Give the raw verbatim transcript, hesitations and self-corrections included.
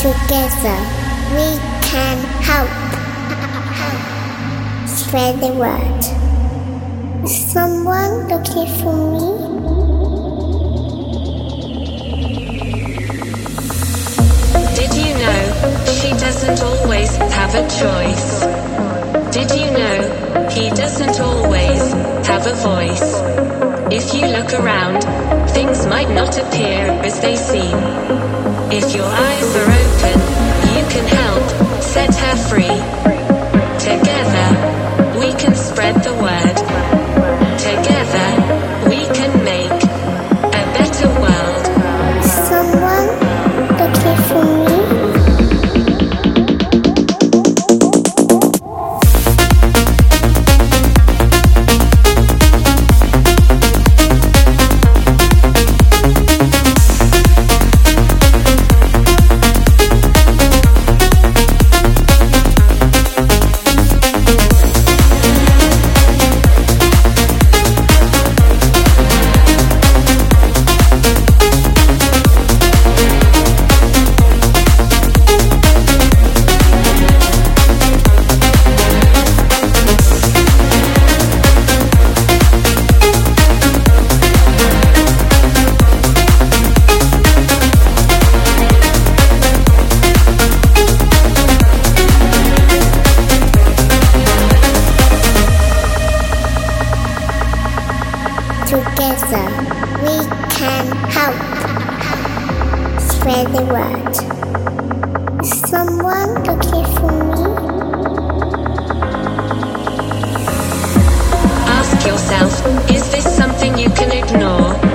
Together we can help spread the word. Is someone looking for me? Did you know she doesn't always have a choice? Did you know he doesn't always have a voice? If you look around, things might not appear as they seem. If your eyes are open, you can help set her free. Together, we can spread the word. Together, we can make a better world. Someone looking for me? Together we can help spread the word. Is someone looking for me? Ask yourself, is this something you can ignore?